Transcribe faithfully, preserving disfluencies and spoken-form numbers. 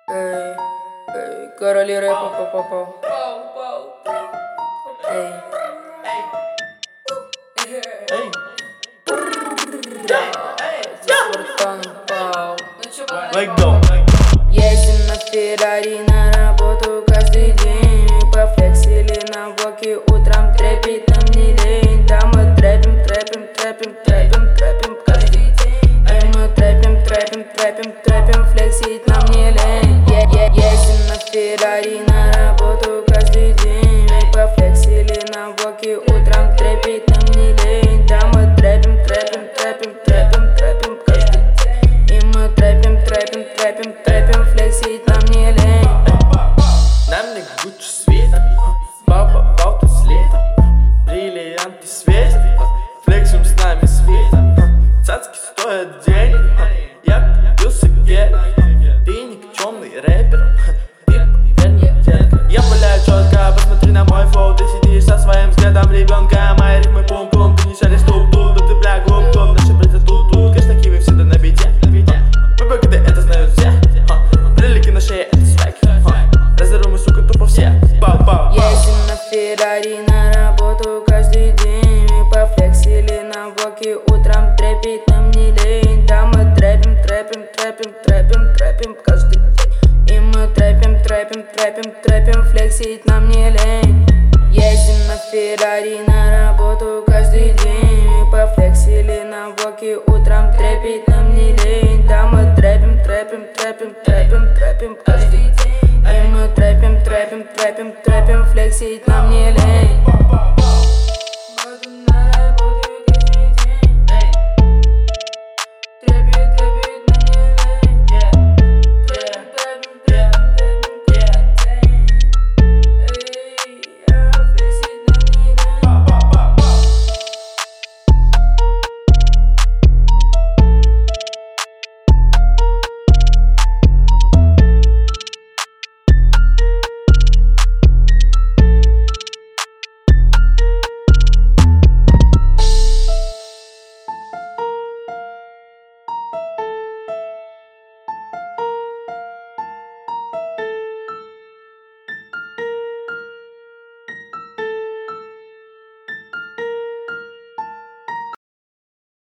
Эй, эй, короли рэпа, па-па-па. Эй, Эй, Спартан пау. like go. Ездим на Феррари на работу каждый день. Мы пофлексили на блоке, утром трепит нам не лень. Да мы трэпим, трэпим, трэпим, трэпим, трэпим каждый день. И мы трэпим, трэпим, трэпим, трэпим, флексить нам не лень. Е- е- Ездим на Феррари на работу каждый день. Мы пофлексили на блоке, утром трепит нам не лень. Да мы трэпим, трэпим, трэпим, трэпим, трэпим каждый день. И мы трэпим, трэпим, трэпим, трэпим, флексить нам не лень. На мне Гуччи свитер, папа балтый слитер, бриллианты светят, флексим с нами свитер. Цацки стоят денег, я купился гель, ты никчемный рэпер, ты верный детка. Я пуляю четко, посмотри на мой флоу, ты сидишь со своим взглядом ребенка, мои рифмы пум-пум, ты не шаришь туп-туп, да ты бля глуп-туп, наши братья тут-тут, конечно киви всегда на бите. Мы богаты, это знают все, брелики на шее, это свек, разору мы, сука, тупо все. Пау-пау. Ездим на Феррари на работу каждый день. Мы пофлексили на блоке, утром трепит нам не лень. Да мы трэпим, трэпим, трэпим, трэпим, трэпим каждый день. И мы трэпим, трэпим, трэпим, трэпим, флексить нам не лень. Ездим на Феррари на работу каждый день. Мы пофлексили на блоке, утром трепит нам не лень. Да мы трэпим, трэпим, трэпим, трэпим, трэпим каждый день. И мы трэпим, трэпим, трэпим, трэпим, флексить нам не лень.